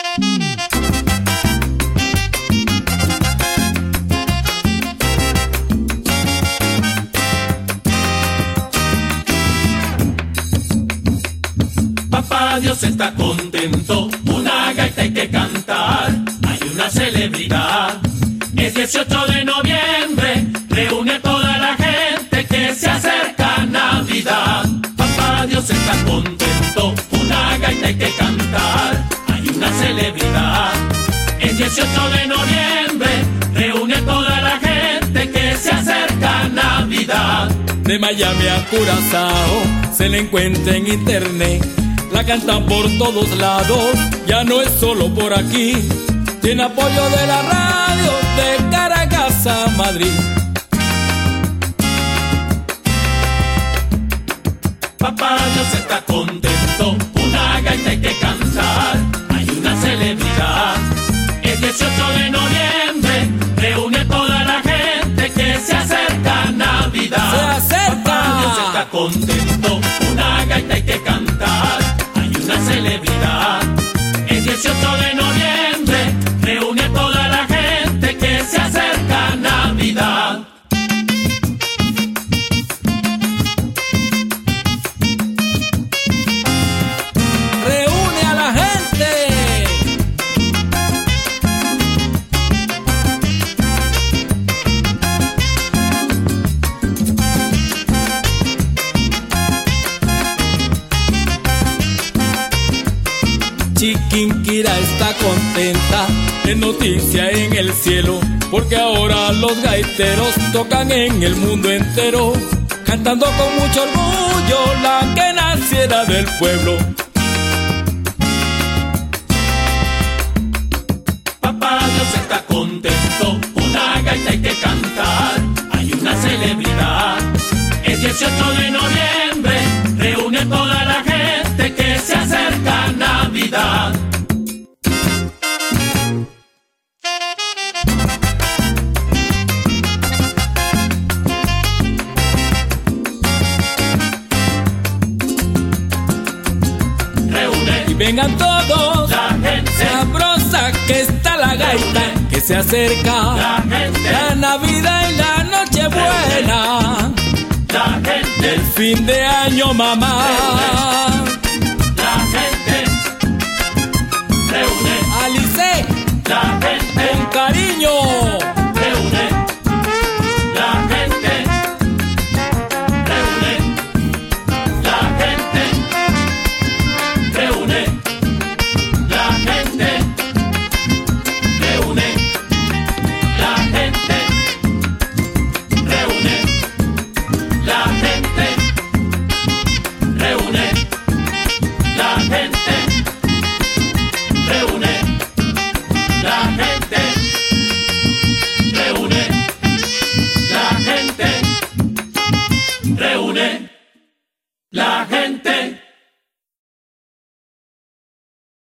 Papá Dios está contento, una gaita hay que cantar, hay una celebridad. Es 18 de noviembre, reúne a toda la gente que se acerca a Navidad. Papá Dios está contento, una gaita hay que cantar, hay una celebridad. Es 18 de noviembre, reúne a toda la gente que se acerca a Navidad. De Miami a Curazao se le encuentra en internet. La cantan por todos lados, ya no es solo por aquí. Tiene apoyo de la radio de Caracas a Madrid. Papá Dios está contento, una gaita hay que cantar, hay una celebridad. Es 18 de noviembre, reúne a toda la gente que se acerca a Navidad. ¡Se acerca! Papá Dios está contento, una gaita hay que cantar, hay una celebridad. Es 18 de noviembre, reúne a toda la gente que se acerca a Navidad. Reúne a la gente. Chiquinquirá está contenta, es noticia en el cielo, porque ahora los gaiteros tocan en el mundo entero, cantando con mucho orgullo la que naciera del pueblo. Papá Dios está contento, una gaita hay que cantar, hay una celebridad. Es 18 de noviembre, reúne a toda la gente que se acerca a Navidad. Reúne Y vengan todos, la gente, sabrosa que está la gaita, que se acerca la gente, la Navidad y la Nochebuena, la gente. el fin de año, mamá.